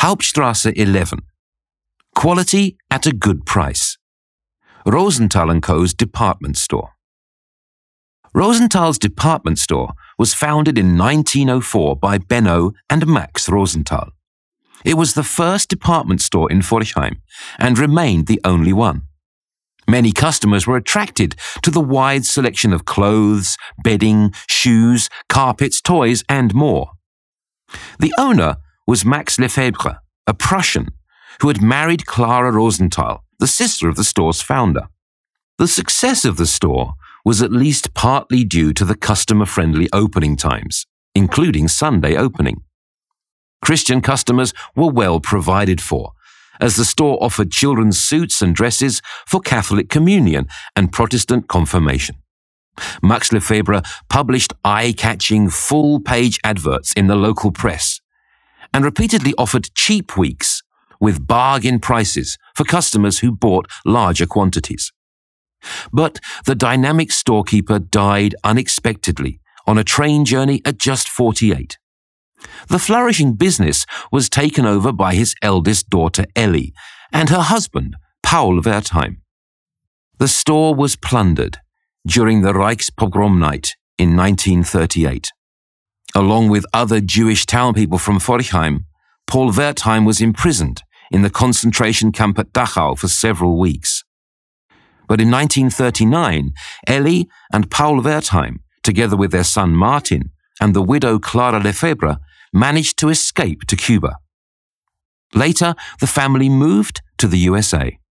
Hauptstrasse 11. Quality at a good price. Rosenthal & Co.'s department store. Rosenthal's department store was founded in 1904 by Benno and Max Rosenthal. It was the first department store in Forchheim and remained the only one. Many customers were attracted to the wide selection of clothes, bedding, shoes, carpets, toys, and more. The owner was Max Lefebvre, a Prussian, who had married Clara Rosenthal, the sister of the store's founder. The success of the store was at least partly due to the customer-friendly opening times, including Sunday opening. Christian customers were well provided for, as the store offered children's suits and dresses for Catholic communion and Protestant confirmation. Max Lefebvre published eye-catching full-page adverts in the local press and repeatedly offered cheap weeks with bargain prices for customers who bought larger quantities. But the dynamic storekeeper died unexpectedly on a train journey at just 48. The flourishing business was taken over by his eldest daughter Ellie and her husband, Paul Wertheim. The store was plundered during the Reichspogrom night in 1938. Along with other Jewish townspeople from Forchheim, Paul Wertheim was imprisoned in the concentration camp at Dachau for several weeks. But in 1939, Ellie and Paul Wertheim, together with their son Martin and the widow Clara Lefebvre, managed to escape to Cuba. Later, the family moved to the USA.